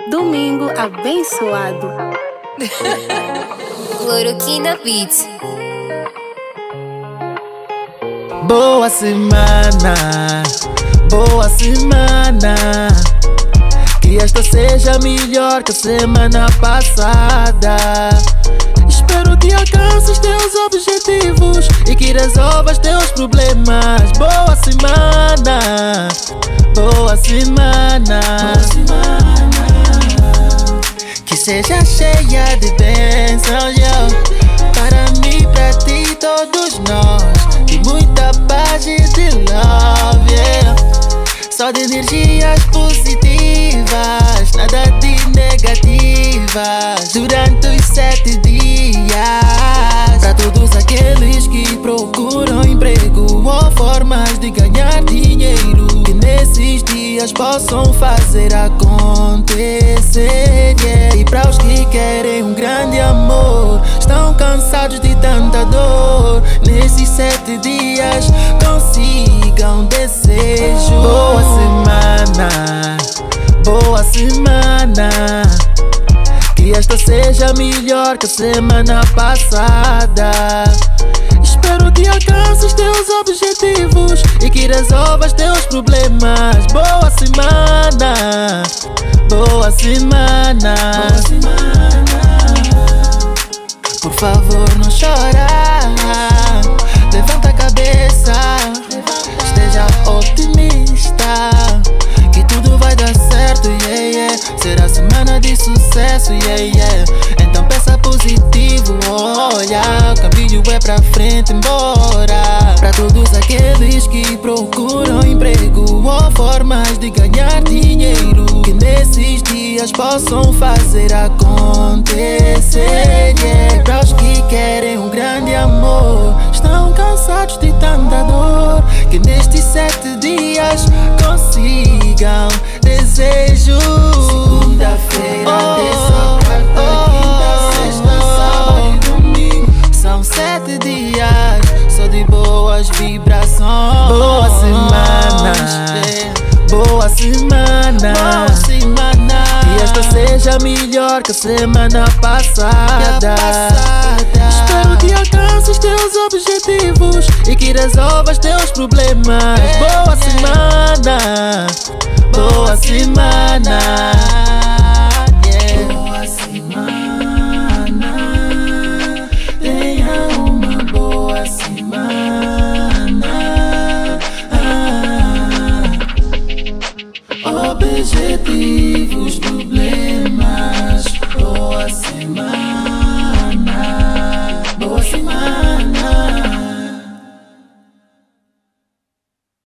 Domingo abençoado. Cloroquina Beats. Boa semana, boa semana. Que esta seja melhor que a semana passada. Espero que alcances teus objetivos e que resolvas teus problemas. Boa semana, boa semana, boa semana. Que seja cheia de bênçãos, para mim, para ti, todos nós. De muita paz e de love, só de energias positivas, nada de negativas. Durante os 7 dias, para todos aqueles que procuram emprego ou formas de ganhar dinheiro, que nesses dias possam fazer acontecer, E para os que querem um grande amor, estão cansados de tanta dor, nesses 7 dias consigam desejo. Boa semana, boa semana. Que esta seja melhor que a semana passada. Espero que alcances teus objetivos e que resolvas teus problemas. Boa semana, boa semana, boa semana. Por favor, não chora, levanta a cabeça, esteja otimista, que tudo vai dar certo, Será semana de sucesso, Então pensa positivo, olha, o caminho é pra frente, embora. Pra todos aqueles que procuram emprego ou formas de ganhar dinheiro, que nesses dias possam fazer acontecer, Pra os que querem um grande amor, estão cansados de tanta dor, que nestes 7 dias consigam desejo. Segunda-feira, terça, quarta, quinta, sexta, sábado e domingo. São 7 dias só de boas vibrações. Boa semana, boa semana, boa semana. Que esta seja melhor que a semana passada. Espero que alcances teus objetivos e que resolvas teus problemas. Boa semana, boa semana.